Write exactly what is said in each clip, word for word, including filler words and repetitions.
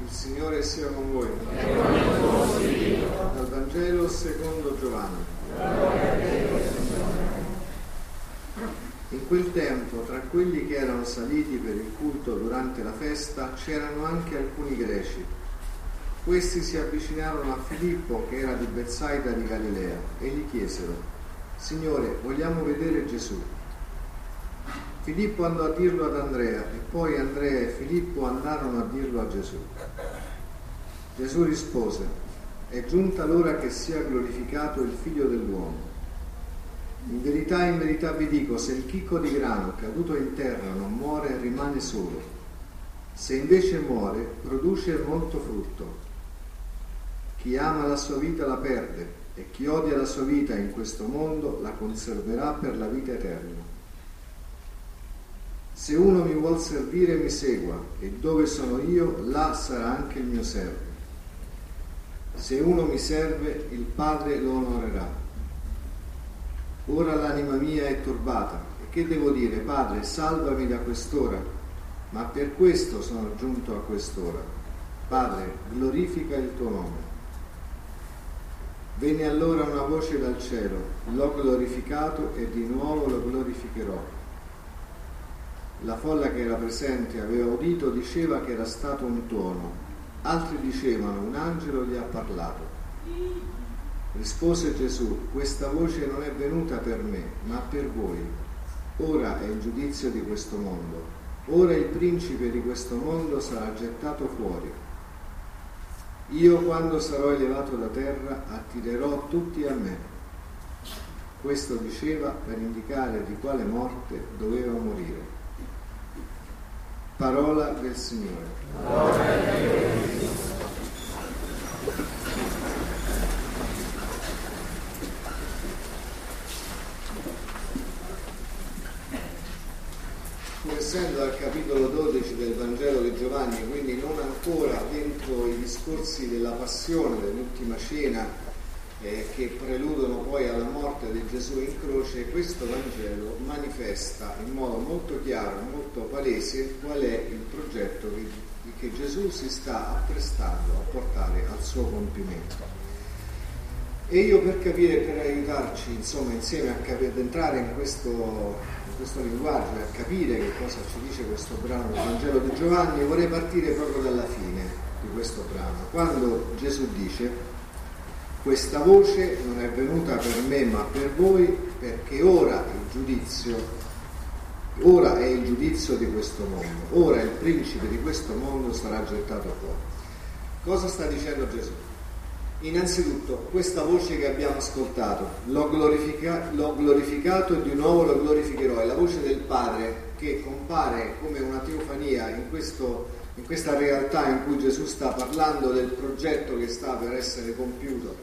Il Signore sia con voi. Dal Vangelo secondo Giovanni. In quel tempo, tra quelli che erano saliti per il culto durante la festa, c'erano anche alcuni greci. Questi si avvicinarono a Filippo, che era di Betsaida di Galilea, e gli chiesero: Signore, vogliamo vedere Gesù. Filippo andò a dirlo ad Andrea, e poi Andrea e Filippo andarono a dirlo a Gesù. Gesù rispose: è giunta l'ora che sia glorificato il Figlio dell'uomo. In verità, in verità vi dico, se il chicco di grano caduto in terra non muore, rimane solo. Se invece muore, produce molto frutto. Chi ama la sua vita la perde, e chi odia la sua vita in questo mondo la conserverà per la vita eterna. Se uno mi vuol servire, mi segua, e dove sono io, là sarà anche il mio servo. Se uno mi serve, il Padre lo onorerà. Ora l'anima mia è turbata, e che devo dire? Padre, salvami da quest'ora, ma per questo sono giunto a quest'ora. Padre, glorifica il tuo nome. Venne allora una voce dal cielo: l'ho glorificato e di nuovo lo glorificherò. La folla che era presente aveva udito, diceva che era stato un tuono, altri dicevano un angelo gli ha parlato. Rispose Gesù: questa voce non è venuta per me, ma per voi. Ora è il giudizio di questo mondo. Ora il principe di questo mondo sarà gettato fuori. Io, quando sarò elevato da terra, attirerò tutti a me. Questo diceva per indicare di quale morte doveva morire. Parola del Signore. Parola del Signore. Essendo al capitolo dodici del Vangelo di Giovanni, quindi non ancora dentro i discorsi della passione, dell'ultima cena eh, che preludono poi alla morte di Gesù in croce, questo Vangelo manifesta in modo molto chiaro, molto palese qual è il progetto che, che Gesù si sta apprestando a portare al suo compimento. E io, per capire, per aiutarci insomma insieme a capire, ad entrare in questo, in questo linguaggio e a capire che cosa ci dice questo brano del Vangelo di Giovanni, vorrei partire proprio dalla fine di questo brano, quando Gesù dice: questa voce non è venuta per me ma per voi, perché ora il giudizio ora è il giudizio di questo mondo, ora il principe di questo mondo sarà gettato fuori. Cosa sta dicendo Gesù? Innanzitutto, questa voce che abbiamo ascoltato, l'ho, glorifica- l'ho glorificato e di nuovo lo glorificherò, è la voce del Padre che compare come una teofania in, questo, in questa realtà in cui Gesù sta parlando del progetto che sta per essere compiuto,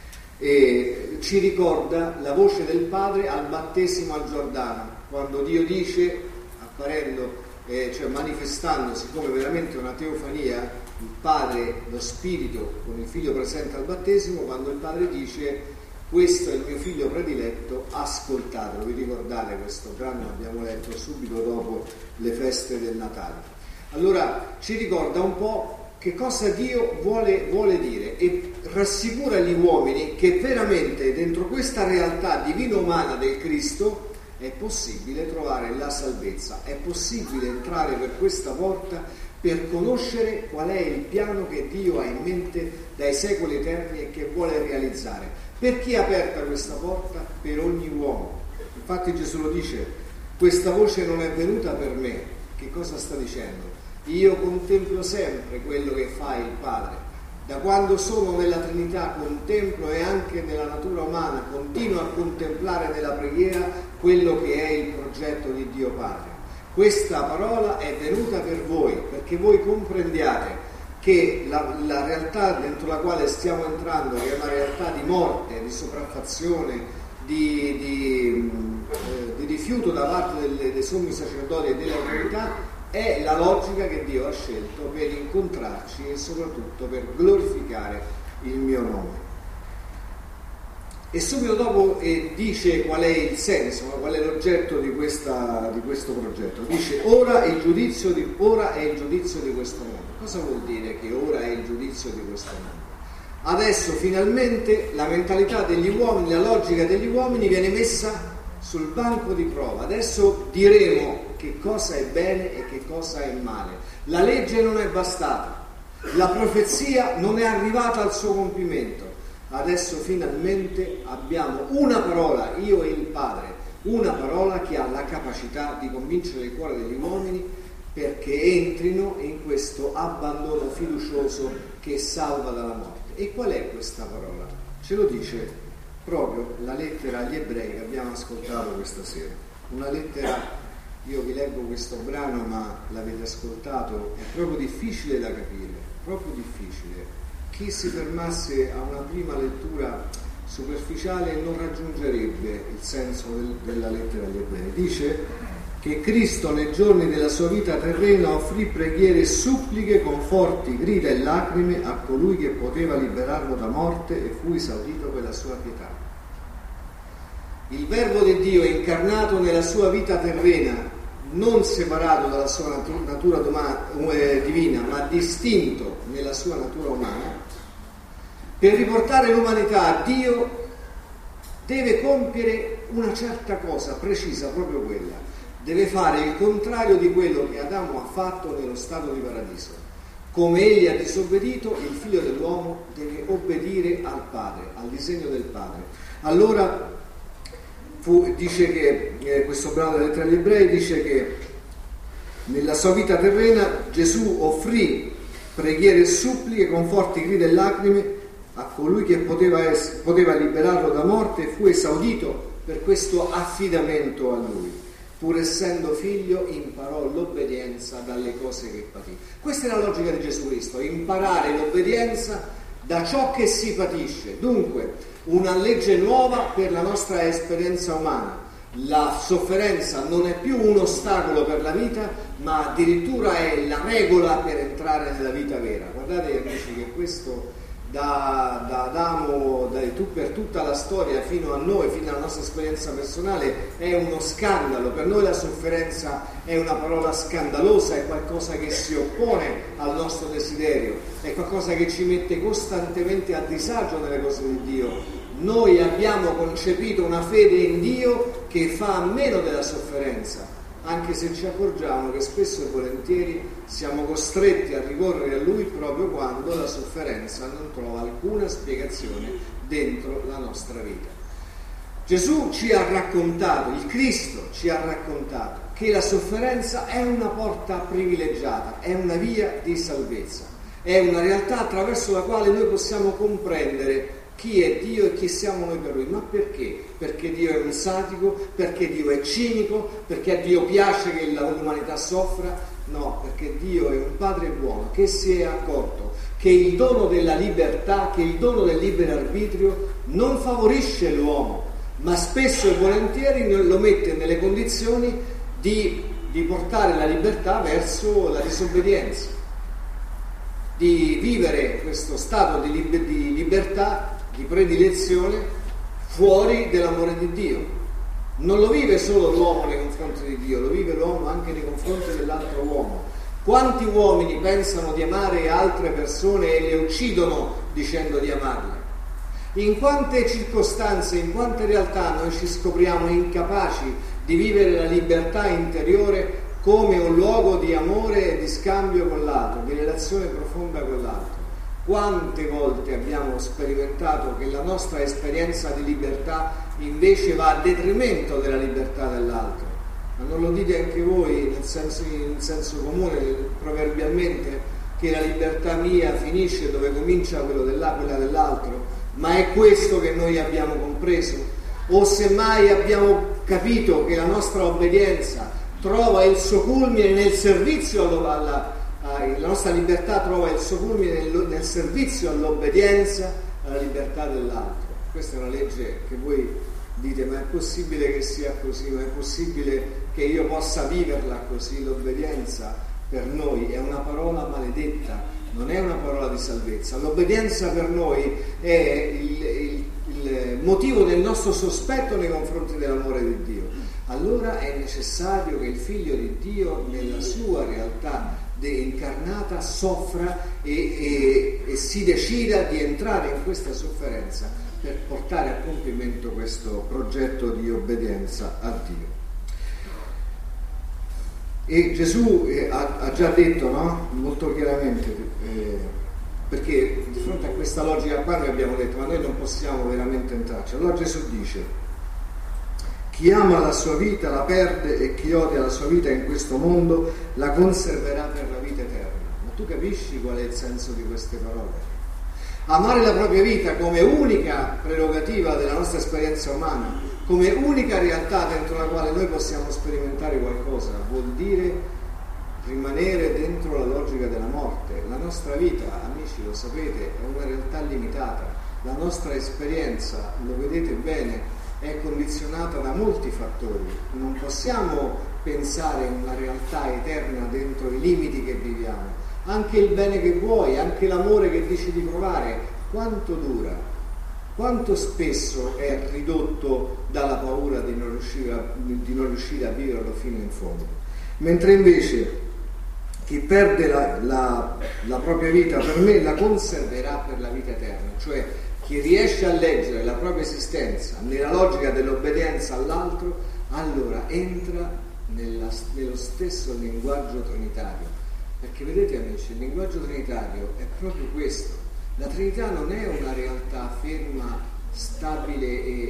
e ci ricorda la voce del Padre al battesimo al Giordano, quando Dio dice, apparendo, eh, cioè manifestandosi come veramente una teofania, il Padre, lo Spirito con il Figlio presente al battesimo, quando il Padre dice: questo è il mio Figlio prediletto, ascoltatelo. Vi ricordate questo brano? L'abbiamo letto subito dopo le feste del Natale. Allora ci ricorda un po' che cosa Dio vuole, vuole dire, e rassicura gli uomini che veramente dentro questa realtà divino-umana del Cristo è possibile trovare la salvezza, è possibile entrare per questa porta per conoscere qual è il piano che Dio ha in mente dai secoli eterni e che vuole realizzare. Per chi è aperta questa porta? Per ogni uomo. Infatti Gesù lo dice: questa voce non è venuta per me. Che cosa sta dicendo? Io contemplo sempre quello che fa il Padre. Da quando sono nella Trinità contemplo, e anche nella natura umana continuo a contemplare nella preghiera quello che è il progetto di Dio Padre. Questa parola è venuta per voi, perché voi comprendiate che la, la realtà dentro la quale stiamo entrando, che è una realtà di morte, di sopraffazione, di, di, eh, di rifiuto da parte delle, dei sommi sacerdoti e delle autorità, è la logica che Dio ha scelto per incontrarci e soprattutto per glorificare il mio nome. E subito dopo eh, dice qual è il senso, qual è l'oggetto di, questa, di questo progetto. Dice ora, il giudizio di, ora è il giudizio di questo mondo. Cosa vuol dire che ora è il giudizio di questo mondo? Adesso finalmente la mentalità degli uomini, la logica degli uomini viene messa sul banco di prova. Adesso diremo che cosa è bene e che cosa è male. La legge non è bastata, la profezia non è arrivata al suo compimento. Adesso finalmente abbiamo una parola, io e il Padre, una parola che ha la capacità di convincere il cuore degli uomini perché entrino in questo abbandono fiducioso che salva dalla morte. E qual è questa parola? Ce lo dice proprio la lettera agli Ebrei che abbiamo ascoltato questa sera. Una lettera, io vi leggo questo brano, ma l'avete ascoltato, è proprio difficile da capire, proprio difficile. Chi si fermasse a una prima lettura superficiale non raggiungerebbe il senso del, della lettera agli Ebrei. Dice che Cristo nei giorni della sua vita terrena offrì preghiere e suppliche con forti grida e lacrime a colui che poteva liberarlo da morte e fu esaudito per la sua pietà. Il Verbo di Dio incarnato nella sua vita terrena, non separato dalla sua natura, natura umana, eh, divina, ma distinto nella sua natura umana, per riportare l'umanità a Dio deve compiere una certa cosa precisa, proprio quella. Deve fare il contrario di quello che Adamo ha fatto nello stato di paradiso. Come egli ha disobbedito, il figlio dell'uomo deve obbedire al Padre, al disegno del Padre. Allora fu, dice che eh, questo brano della lettera agli Ebrei dice che nella sua vita terrena Gesù offrì preghiere e suppliche con forti grida e lacrime a colui che poteva, es- poteva liberarlo da morte e fu esaudito per questo affidamento a lui. Pur essendo figlio imparò l'obbedienza dalle cose che patì. Questa è la logica di Gesù Cristo, imparare l'obbedienza da ciò che si patisce. Dunque, una legge nuova per la nostra esperienza umana. La sofferenza non è più un ostacolo per la vita, ma addirittura è la regola per entrare nella vita vera. Guardate amici che questo da, da Adamo da, tu, per tutta la storia fino a noi, fino alla nostra esperienza personale, è uno scandalo. Per noi la sofferenza è una parola scandalosa, è qualcosa che si oppone al nostro desiderio, è qualcosa che ci mette costantemente a disagio nelle cose di Dio. Noi abbiamo concepito una fede in Dio che fa a meno della sofferenza, anche se ci accorgiamo che spesso e volentieri siamo costretti a ricorrere a Lui proprio quando la sofferenza non trova alcuna spiegazione dentro la nostra vita. Gesù ci ha raccontato, il Cristo ci ha raccontato che la sofferenza è una porta privilegiata, è una via di salvezza, è una realtà attraverso la quale noi possiamo comprendere chi è Dio e chi siamo noi per Lui. Ma perché? Perché Dio è un sadico? Perché Dio è cinico? Perché a Dio piace che l'umanità soffra? No, perché Dio è un Padre buono che si è accorto che il dono della libertà, che il dono del libero arbitrio non favorisce l'uomo, ma spesso e volentieri lo mette nelle condizioni di, di portare la libertà verso la disobbedienza, di vivere questo stato di, liber- di libertà, di predilezione fuori dell'amore di Dio. Non lo vive solo l'uomo nei confronti di Dio, lo vive l'uomo anche nei confronti dell'altro uomo. Quanti uomini pensano di amare altre persone e le uccidono dicendo di amarle? In quante circostanze, in quante realtà noi ci scopriamo incapaci di vivere la libertà interiore come un luogo di amore e di scambio con l'altro, di relazione profonda con l'altro? Quante volte abbiamo sperimentato che la nostra esperienza di libertà invece va a detrimento della libertà dell'altro? Ma non lo dite anche voi nel senso, in senso comune, proverbialmente, che la libertà mia finisce dove comincia quello della, quella dell'altro? Ma è questo che noi abbiamo compreso? O semmai abbiamo capito che la nostra obbedienza trova il suo culmine nel servizio alla la nostra libertà trova il suo culmine nel, nel servizio all'obbedienza alla libertà dell'altro? Questa è una legge che voi dite: ma è possibile che sia così? Ma è possibile che io possa viverla così? L'obbedienza per noi è una parola maledetta, non è una parola di salvezza. L'obbedienza per noi è il, il, il, il motivo del nostro sospetto nei confronti dell'amore di Dio, allora è necessario che il Figlio di Dio nella sua realtà incarnata soffra e, e, e si decida di entrare in questa sofferenza per portare a compimento questo progetto di obbedienza a Dio. E Gesù eh, ha, ha già detto, no? Molto chiaramente, eh, perché di fronte a questa logica qua noi abbiamo detto ma noi non possiamo veramente entrarci. Allora Gesù dice: chi ama la sua vita la perde e chi odia la sua vita in questo mondo la conserverà per la vita eterna. Ma tu capisci qual è il senso di queste parole? Amare la propria vita come unica prerogativa della nostra esperienza umana, come unica realtà dentro la quale noi possiamo sperimentare qualcosa, vuol dire rimanere dentro la logica della morte. La nostra vita, amici, lo sapete, è una realtà limitata. La nostra esperienza, lo vedete bene, è condizionata da molti fattori. Non possiamo pensare a una realtà eterna dentro i limiti che viviamo. Anche il bene che vuoi, anche l'amore che dici di provare, quanto dura? Quanto spesso è ridotto dalla paura di non riuscire a, di non riuscire a viverlo fino in fondo? Mentre invece chi perde la, la, la propria vita, per me, la conserverà per la vita eterna. Cioè chi riesce a leggere la propria esistenza nella logica dell'obbedienza all'altro, allora entra nella, nello stesso linguaggio trinitario. Perché vedete, amici, il linguaggio trinitario è proprio questo. La Trinità non è una realtà ferma, stabile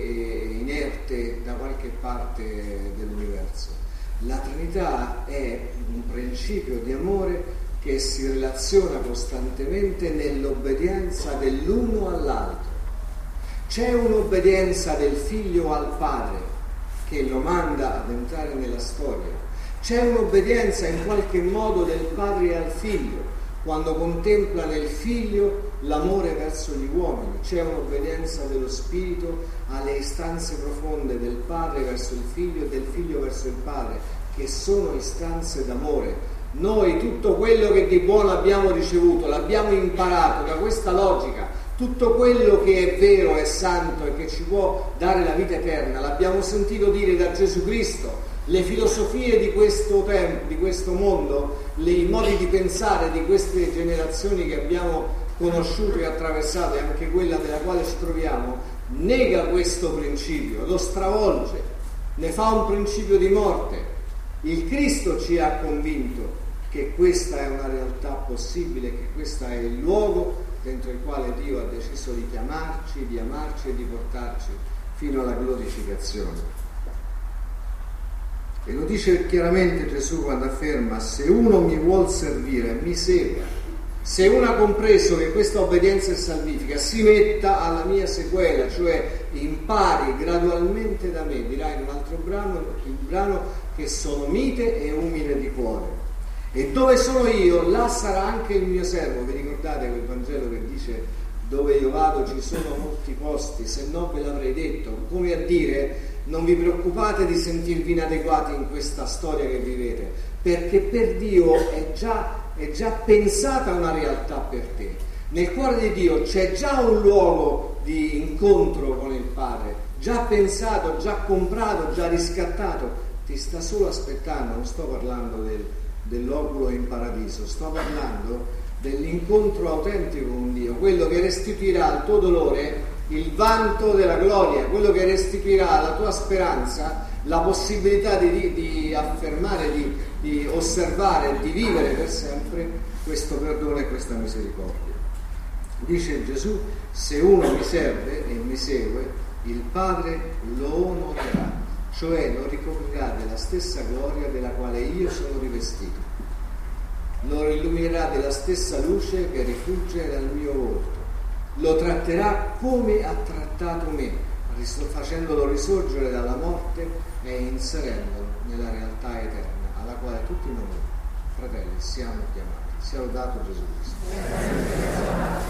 e inerte da qualche parte dell'universo. La Trinità è un principio di amore che si relaziona costantemente nell'obbedienza dell'uno all'altro. C'è un'obbedienza del figlio al padre che lo manda ad entrare nella storia. C'è un'obbedienza in qualche modo del padre al figlio, quando contempla nel figlio l'amore verso gli uomini. C'è un'obbedienza dello spirito alle istanze profonde del padre verso il figlio e del figlio verso il padre, che sono istanze d'amore. Noi tutto quello che di buono abbiamo ricevuto, l'abbiamo imparato da questa logica. Tutto quello che è vero, è santo e che ci può dare la vita eterna, l'abbiamo sentito dire da Gesù Cristo. Le filosofie di questo tempo, di questo mondo, i modi di pensare di queste generazioni che abbiamo conosciuto e attraversato, e anche quella nella quale ci troviamo, nega questo principio, lo stravolge, ne fa un principio di morte. Il Cristo ci ha convinto che questa è una realtà possibile, che questo è il luogo dentro il quale Dio ha deciso di chiamarci, di amarci e di portarci fino alla glorificazione. E lo dice chiaramente Gesù quando afferma: se uno mi vuol servire, mi segua. Se uno ha compreso che questa obbedienza è salvifica, si metta alla mia sequela, cioè impari gradualmente da me. Dirà in un altro brano, il brano, che sono mite e umile di cuore. E dove sono io, là sarà anche il mio servo. Vi ricordate quel Vangelo che dice: dove io vado ci sono molti posti, se no ve l'avrei detto. Come a dire: non vi preoccupate di sentirvi inadeguati in questa storia che vivete, perché per Dio è già, è già pensata una realtà per te. Nel cuore di Dio c'è già un luogo di incontro con il Padre, già pensato, già comprato, già riscattato. Ti sta solo aspettando. Non sto parlando del, dell'oculo in paradiso, sto parlando dell'incontro autentico con Dio, quello che restituirà al tuo dolore il vanto della gloria, quello che restituirà alla tua speranza la possibilità di, di affermare, di, di osservare, di vivere per sempre questo perdono e questa misericordia. Dice Gesù: se uno mi serve e mi segue, il Padre lo onorerà, cioè lo ricoprirà della stessa gloria della quale io sono rivestito, lo illuminerà della stessa luce che rifugge dal mio volto, lo tratterà come ha trattato me, facendolo risorgere dalla morte e inserendolo nella realtà eterna alla quale tutti noi, fratelli, siamo chiamati. Sia lodato Gesù Cristo.